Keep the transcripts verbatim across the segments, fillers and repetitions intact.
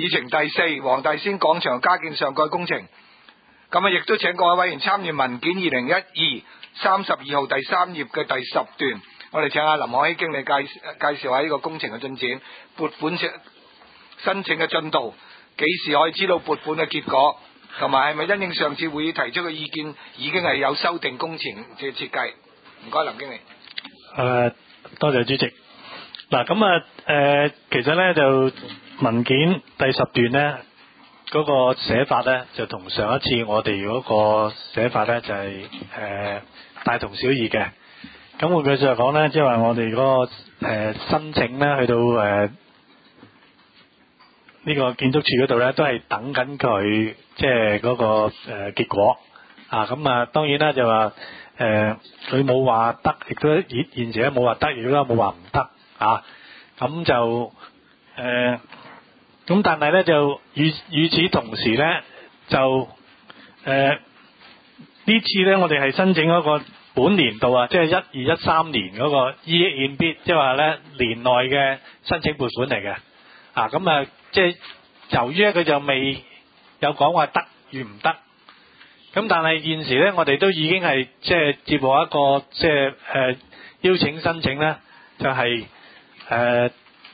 議程第四，黃大仙廣場加建上蓋工程。咁啊，亦都請各位委員參閱文件二零一二三十二號第三頁嘅第十段。我哋請阿林可希經理介介紹下呢個工程嘅進展、撥款申請嘅進度，幾時可以知道撥款嘅結果，同埋係咪因應上次會議提出嘅意見，已經係有修訂工程嘅設計？唔該，林經理。 誒、呃，多謝主席。嗱，咁啊，誒，其實咧就文件第十段咧嗰、那個寫法咧，就同上一次我哋嗰個寫法咧就係、是、誒、呃、大同小異嘅。咁換句說話講咧，即係話我哋嗰、那個誒、呃、申請咧，去到誒呢、呃這個建築署嗰度咧，都係等緊佢即係嗰個誒、呃、結果啊。咁啊，當然啦，就話誒佢冇話得，亦都現現時咧冇話得，亦都冇話唔得啊。咁就誒，咁、呃、但係咧就與與此同時咧，就誒、呃、呢次咧，我哋係申請嗰個本年度啊，即係一二一三年嗰個 year in bid，即係話咧年內嘅申請撥款嚟嘅啊。咁啊，即係由於咧佢就未有講話得與唔得，咁但係現時咧，我哋都已經係即係接獲一個即係誒、呃、邀請申請咧，就係誒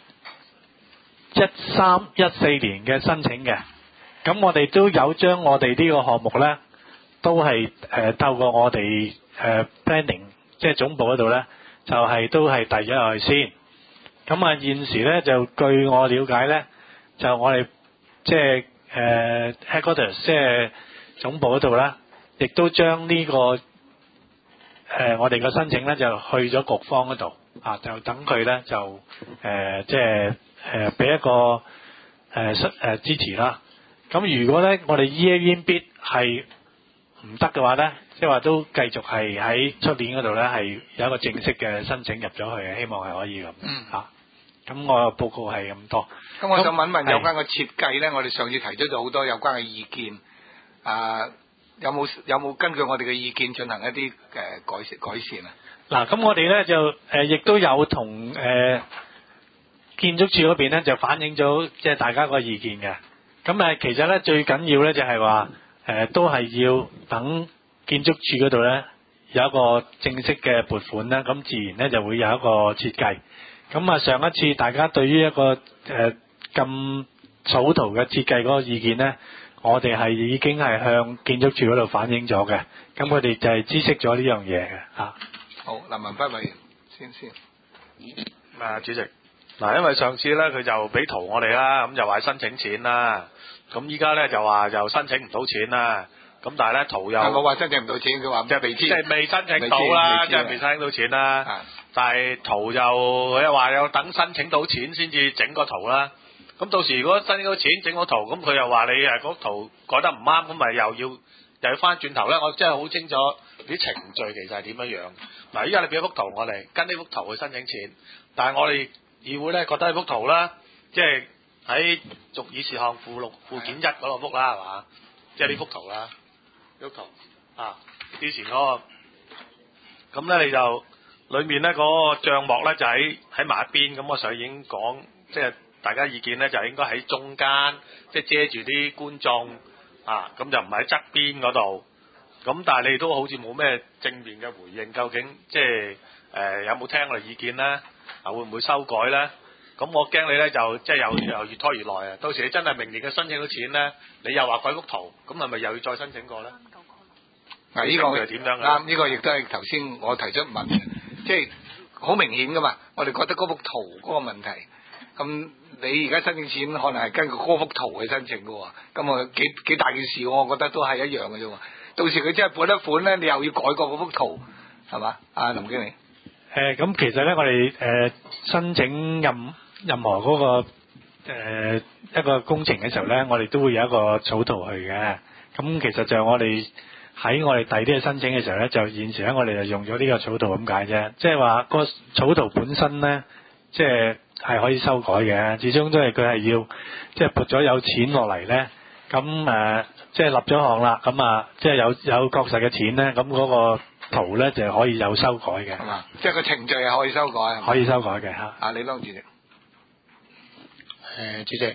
一三一四年嘅申請嘅。咁我哋都有將我哋呢個項目咧，都係誒、呃、透過我哋誒、呃、planning 即係總部嗰度咧，就係、是、都係遞咗落去先。咁啊，現時咧就據我了解咧，就我哋即係誒 headquarters 即係總部嗰度咧，亦都將呢、這個誒、呃、我哋嘅申請咧就去咗局方嗰度啊，就等佢咧就誒、呃、即係誒俾一個誒誒、呃、支持啦。咁如果咧我哋 year in bid 係唔得嘅話咧，即係話都繼續係喺出年嗰度咧係有一個正式嘅申請入咗去嘅，希望係可以咁嚇。咁、嗯啊、我報告係咁多。 咁我想問問有關嘅設計咧，我哋上次提出咗好多有關嘅意見，啊有冇有冇根據我哋嘅意見進行一啲誒、呃、改善改善啊？ 嗱，咁我哋咧就誒亦、呃、都有同誒、呃、建築署嗰邊咧就反映咗即係大家個意見嘅。咁誒其實咧最緊要咧就係話誒都係要等建築署嗰度咧有一個正式嘅撥款啦，咁自然咧就會有一個設計。咁啊上一次大家對於一個誒咁、呃、草圖嘅設計嗰個意見咧，我哋係已經係向建築署嗰度反映咗嘅，咁佢哋就係知悉咗呢樣嘢嘅嚇。 好，林文輝委員先先。 啊，主席，嗱，因為上次咧佢就俾圖我哋啦，咁就話申請錢啦，咁依家咧就話就申請唔到錢啦，咁但係咧圖又冇話申請唔到錢，佢話即係未知， 即係未申請到啦，即係未申請到錢啦。但係圖就佢又話有等申請到錢先至整個圖啦。咁到時如果申請到錢整個圖，咁佢又話你誒嗰圖改得唔啱，咁咪又要又要翻轉頭咧。我真係好清楚啲程序其實係點樣樣。嗱，依家你俾幅圖我哋跟呢幅圖去申請錢，但係我哋議會咧覺得呢幅圖啦，即係喺逐議事項附錄附件一嗰個幅啦，係嘛？即係呢幅圖啦，呢幅圖啊，之前嗰個，咁咧你就裏面咧嗰個帳幕咧就喺喺埋一邊，咁我上已經講，即係大家意見咧就應該喺中間，即係遮住啲觀眾啊，咁就唔係喺側邊嗰度。咁但係你都好似冇咩正面嘅回應，究竟即係誒有冇聽我哋意見咧？啊，會唔會修改咧？咁我驚你咧就即係又又越拖越耐啊！到時你真係明年嘅申請到錢咧，你又話改幅圖，咁係咪又要再申請過咧？ 嗱，呢個係點樣嘅？ 啱，呢個亦都係頭先我提出問嘅，即係好明顯噶嘛。我哋覺得嗰幅圖嗰個問題，咁你而家申請錢可能係根據嗰幅圖去申請嘅喎，咁啊幾幾大件事，我覺得都係一樣嘅啫喎。到時佢真係撥一款咧，你又要改過嗰幅圖，係嘛？啊，林經理。 誒，咁其實咧，我哋誒申請任任何嗰個誒一個工程嘅時候咧，我哋都會有一個草圖去嘅。咁其實就我哋喺我哋第啲嘅申請嘅時候咧，就現時咧我哋就用咗呢個草圖咁解啫。即係話個草圖本身咧，即係係可以修改嘅。始終都係佢係要即係撥咗有錢落嚟咧，咁誒即係立咗項啦，咁啊即係有有確實嘅錢咧，咁嗰個圖咧就可以有修改嘅，係嘛？ 即係個程序係可以修改， 可以修改嘅嚇。 啊，李當主席。 誒，主席，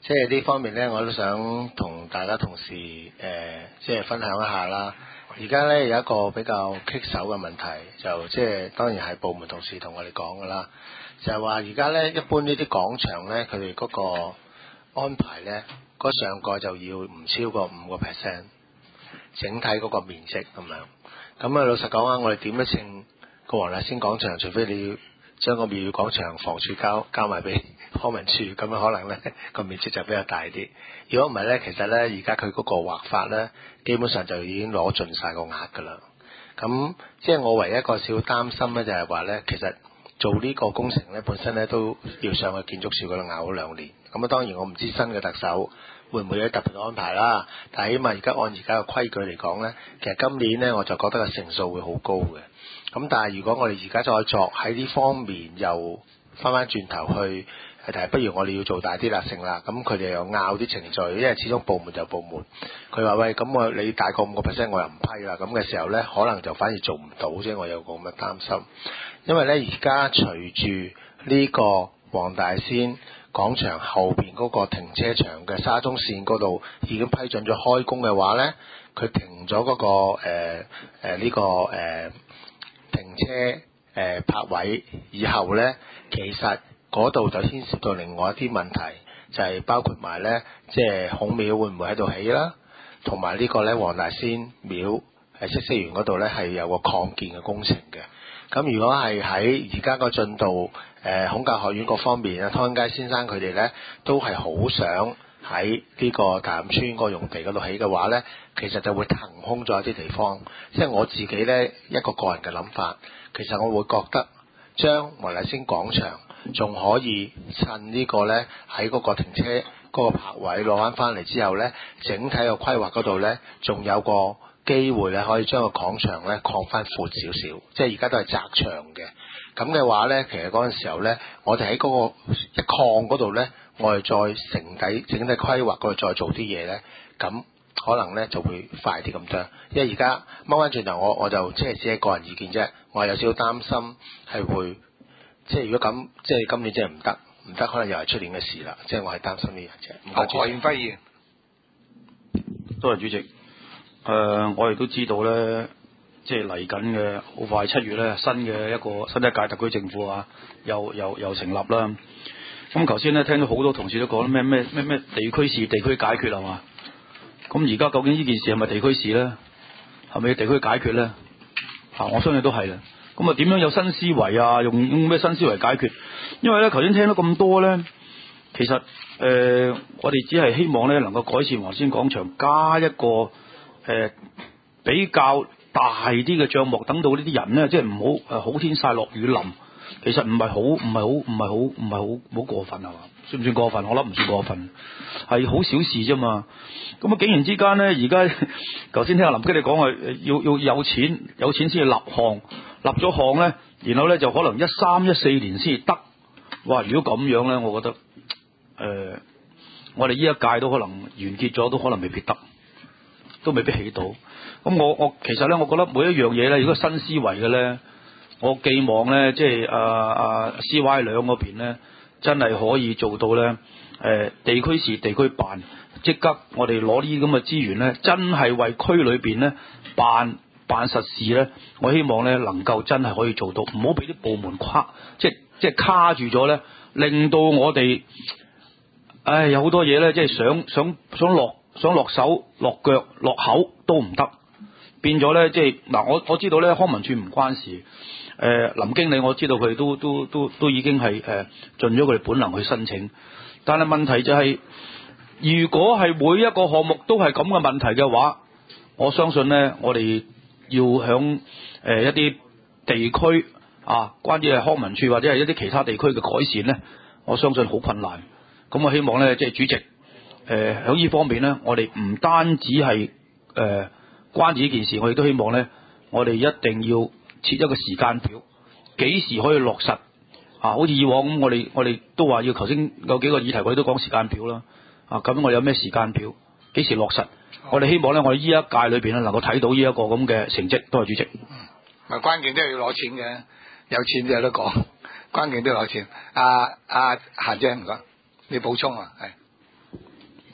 即係呢方面咧，我都想同大家同事誒、呃，即係分享一下啦。而家咧有一個比較棘手嘅問題，就即係當然係部門同事同我哋講噶啦，就係話而家咧一般呢啲廣場咧，佢哋嗰個安排咧，嗰上蓋就要唔超過五個 percent， 整體嗰個面積咁樣。咁啊，老實講啊，我哋點都稱個黃大仙廣場，除非你要將個廟宇廣場房署交交埋俾康文署，咁樣可能咧個面積就比較大啲。如果唔係咧，其實咧而家佢嗰個劃法咧，基本上就已經攞盡晒個額㗎啦。咁即係我唯一一個小擔心咧，就係話咧，其實做呢個工程咧，本身咧都要上去建築署嗰度拗咗兩年。咁啊，當然我唔知新嘅特首會唔會有特別嘅安排啦。但係起碼而家按而家嘅規矩嚟講咧，其實今年咧我就覺得個成數會好高嘅。咁但係如果我哋而家再作喺呢方面又翻翻轉頭去，但係不如我哋要做大啲啦，成啦。咁佢哋又拗啲程序，因為始終部門就部門。佢話喂，咁我你大過五個 percent 我又唔批啦。咁嘅時候咧，可能就反而做唔到啫。我有個咁嘅擔心，因為咧而家隨住呢個黃大仙廣場後邊嗰個停車場嘅沙中線嗰度已經批准咗開工嘅話咧，佢停咗嗰、嗰個誒誒呢個誒。呃停車誒、呃、泊位以後咧，其實嗰度就牽涉到另外一啲問題，就係、是、包括埋咧，即係孔廟會唔會喺度起啦，同埋呢個咧黃大仙廟誒嗇色園嗰度咧係有個擴建嘅工程嘅。咁如果係喺而家個進度誒、呃、孔教學院嗰方面啊，湯恩佳先生佢哋咧都係好想喺呢個大欖村個用地嗰度起嘅話咧，其實就會騰空咗一啲地方。即係我自己咧一個個人嘅諗法，其實我會覺得將黃大仙廣場仲可以趁呢個咧喺嗰個停車嗰個泊位攞翻翻嚟之後咧，整體個規劃嗰度咧仲有個機會咧可以將個廣場咧擴翻闊少少，即係而家都係窄長嘅。咁嘅話咧，其實嗰陣時候咧，我哋喺嗰個一擴嗰度咧，我哋再成體整體規劃嗰度再做啲嘢咧，咁可能咧就會快啲咁多。因為而家掹翻轉頭，我我就即係只係個人意見啫，我係有少少擔心係會，即係如果咁，即係今年真係唔得，唔得可能又係出年嘅事啦。即係我係擔心呢樣啫。唔該， 何賢輝議員， 多謝主席。誒、呃，我哋都知道咧。即係嚟緊嘅好快七月咧，新嘅一個新一屆特區政府啊，又又又成立啦。咁頭先咧聽到好多同事都講咩咩咩咩地區事、地區解決係嘛？咁而家究竟呢件事係咪地區事咧？係咪地區解決咧？啊，我相信都係啦。咁啊，點樣有新思維啊？用用咩新思維解決？因為咧頭先聽到咁多咧，其實誒、呃、我哋只係希望咧能夠改善黃大仙廣場，加一個誒、呃、比較大啲嘅帳幕，等到呢啲人咧，即係唔好誒好天曬落雨淋，其實唔係好唔係好唔係好唔係好好過分係嘛？算唔算過分？我諗唔算過分，係好小事啫嘛。咁啊，竟然之間咧，而家頭先聽阿林基你講話，要要有錢有錢先至立項，立咗項咧，然後咧就可能一三一四年先至得。哇！如果咁樣咧，我覺得誒、呃，我哋呢一屆都可能完結咗，都可能未必得，都未必起到。咁我我其實咧，我覺得每一樣嘢咧，如果新思維嘅咧，我寄望咧，即係啊啊 C Y 兩嗰邊咧，真係可以做到咧，誒、呃、地區事地區辦，即刻我哋攞呢啲咁嘅資源咧，真係為區裏邊咧辦辦實事咧，我希望咧能夠真係可以做到，唔好俾啲部門跨，即係即係卡住咗咧，令到我哋，唉有好多嘢咧，即係想想想落想落手落腳落口都唔得。變咗咧，即係嗱，我我知道咧，康文署唔關事。誒、呃，林經理我知道佢都都都都已經係誒、呃、盡咗佢哋本能去申請，但係問題就係、是，如果係每一個項目都係咁嘅問題嘅話，我相信咧，我哋要響誒、呃、一啲地區啊，關於係康文署或者係一啲其他地區嘅改善咧，我相信好困難。咁我希望咧，即係主席誒響呢方面咧，我哋唔單止係誒。呃關於呢件事，我亦都希望咧，我哋一定要設一個時間表，幾時可以落實啊？好似以往咁，我哋我哋都話要頭先有幾個議題，我哋都講時間表啦。啊，咁我哋有咩時間表？幾時落實？我哋希望咧，我哋呢一屆裏邊咧，能夠睇到呢一個咁嘅成績。多謝主席。 嗯，咪關鍵都係要攞錢嘅，有錢就有得講，關鍵都要攞錢。阿阿嫻姐唔該，你補充啊，係。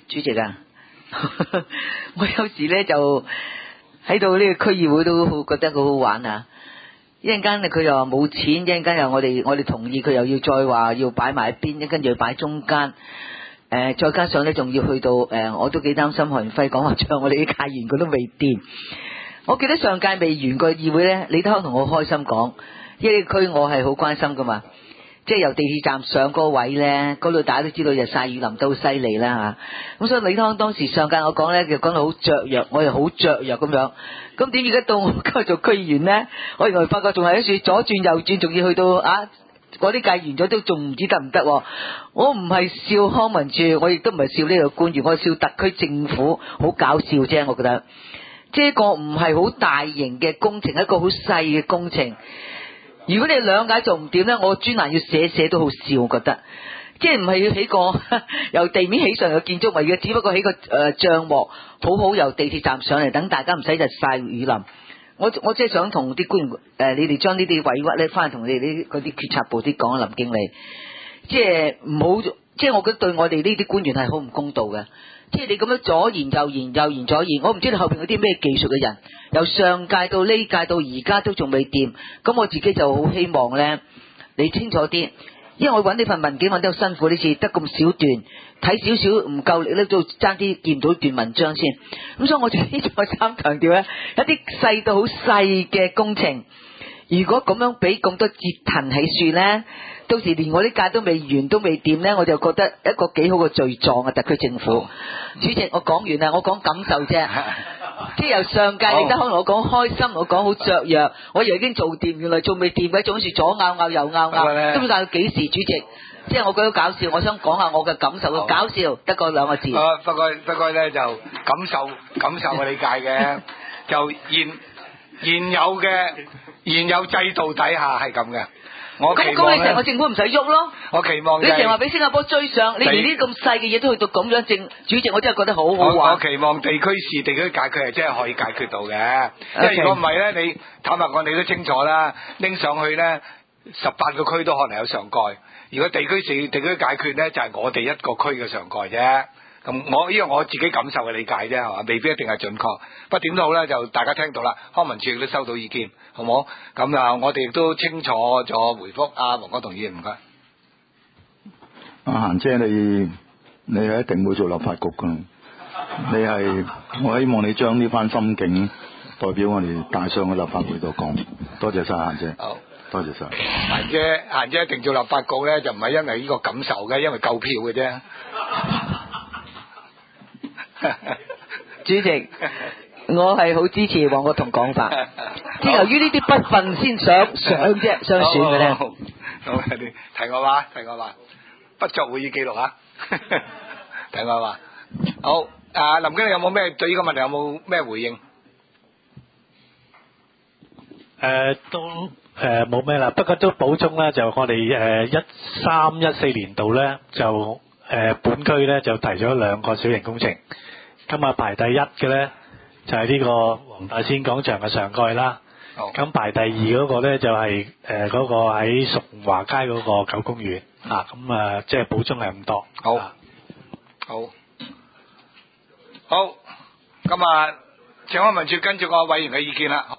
主席啊，我有時咧就喺度呢個區議會都好覺得好好玩啊！一陣間佢又話冇錢，一陣間又我哋我哋同意，佢又要再話要擺埋一邊，一跟住要擺中間。誒、呃，再加上咧仲要去到誒、呃，我都幾擔心何元輝講話唱我哋啲界員佢都未掂。我記得上屆未完個議會咧，李德康同我開心講，因為呢個區我係好關心噶嘛。即係由地鐵站上嗰位咧，嗰度大家都知道日曬雨淋都好犀利啦嚇。咁所以李康當時上屆我講咧，就講到好雀躍，我又好雀躍咁樣。咁點而家到我今日做區議員咧，我原來發覺仲係一處左轉右轉，仲要去到啊嗰啲屆完咗都仲唔知得唔得？我唔係笑康文署，我亦都唔係笑呢個官員，我係笑特區政府，好搞笑啫。我覺得，即係一個唔係好大型嘅工程，一個好細嘅工程。如果你兩解做唔掂咧，我專欄要寫寫都好笑，我覺得，即係唔係要起個由地面起上嘅建築物嘅，只不過起個誒帳幕，好好由地鐵站上嚟，等大家唔使日曬雨淋。我我即係想同啲官員誒、呃，你哋將呢啲委屈咧，翻去同你哋啲嗰啲決策部啲講啊，林經理，即係唔好，即係我覺得對我哋呢啲官員係好唔公道嘅。即係你咁樣左言右言右言左言，我唔知道後邊嗰啲咩技術嘅人，由上屆到呢屆到而家都仲未掂，咁我自己就好希望呢，你清楚啲，因為我揾呢份文件揾得好辛苦，呢次得咁少段，睇少少唔夠力咧，都爭啲見到段文章先，咁所以我自己再三強調呢，一啲細到好細嘅工程，如果咁樣俾咁多折騰起樹呢，到時連我啲屆都未完都未掂呢，我就覺得一個幾好嘅罪狀啊！特區政府主席，我講完啦，我講感受啫。即係由上屆李德康同我講開心，我講好雀躍，我以為已經做掂，原來仲未掂嘅，總是左拗拗右拗拗，都唔知到幾時。主席，即係我覺得搞笑，我想講下我嘅感受。個搞笑得個兩個字。 啊，不過不過咧就感受感受我理解嘅，就現現有嘅現有制度底下係咁嘅。我期望咧， 咁你成個政府唔使喐咯。 我期望你成日話俾新加坡追上，你連呢啲咁細嘅嘢都去到咁樣，政主席我真係覺得好好玩。 我我期望地區事、地區解決係真係可以解決到嘅，因為如果唔係咧，你坦白講你都清楚啦，拎上去咧十八個區都可能有上蓋。如果地區事、地區解決咧，就係我哋一個區嘅上蓋啫。咁我因為我自己感受嘅理解啫，係嘛，未必一定係準確。不過點都好咧，就大家聽到啦，康文署亦都收到意見，好冇？咁啊，我哋亦都清楚咗回覆阿黃國同議員，唔該。 阿嫻姐，你你係一定會做立法局㗎，你係我希望你將呢番心境代表我哋帶上去立法會度講。多謝晒嫻姐。好，多謝晒。 嫻姐，嫻姐一定做立法局咧，就唔係因為呢個感受嘅，因為夠票嘅啫。 主席，我係好支持黃國同講法，即係由於呢啲不忿先想上啫，想選嘅咧。 好，你提我話，提我話，不作會議記錄啊！提我話，好，啊林經理有冇咩對呢個問題有冇咩回應？ 誒都誒冇咩啦，不過都補充啦，就我哋誒一三一四年度咧就。誒、呃、本區咧就提咗兩個小型工程，今日排第一嘅咧就係、是、呢個黃大仙廣場嘅上蓋啦。咁、oh. 排第二嗰個咧就係誒嗰個喺崇華街嗰個舊公園啊。咁啊，即係補充係咁多。 好， 啊、 好，好，咁啊，請康文署跟住個委員嘅意見啦。